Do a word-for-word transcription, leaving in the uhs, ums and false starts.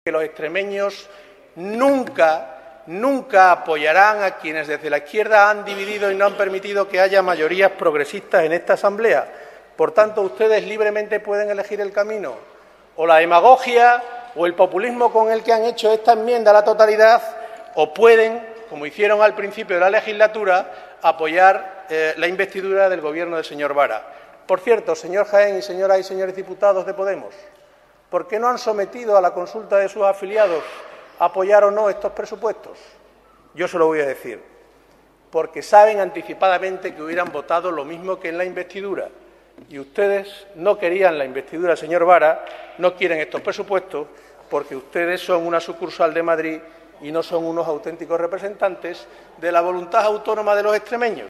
que los extremeños nunca, nunca apoyarán a quienes desde la izquierda han dividido y no han permitido que haya mayorías progresistas en esta Asamblea. Por tanto, ustedes libremente pueden elegir el camino, o la demagogia o el populismo con el que han hecho esta enmienda a la totalidad, o pueden, como hicieron al principio de la legislatura, apoyar eh, la investidura del Gobierno del señor Vara. Por cierto, señor Jaén y señoras y señores diputados de Podemos, ¿por qué no han sometido a la consulta de sus afiliados a apoyar o no estos presupuestos? Yo se lo voy a decir. Porque saben anticipadamente que hubieran votado lo mismo que en la investidura. Y ustedes no querían la investidura, señor Vara, no quieren estos presupuestos, porque ustedes son una sucursal de Madrid y no son unos auténticos representantes de la voluntad autónoma de los extremeños.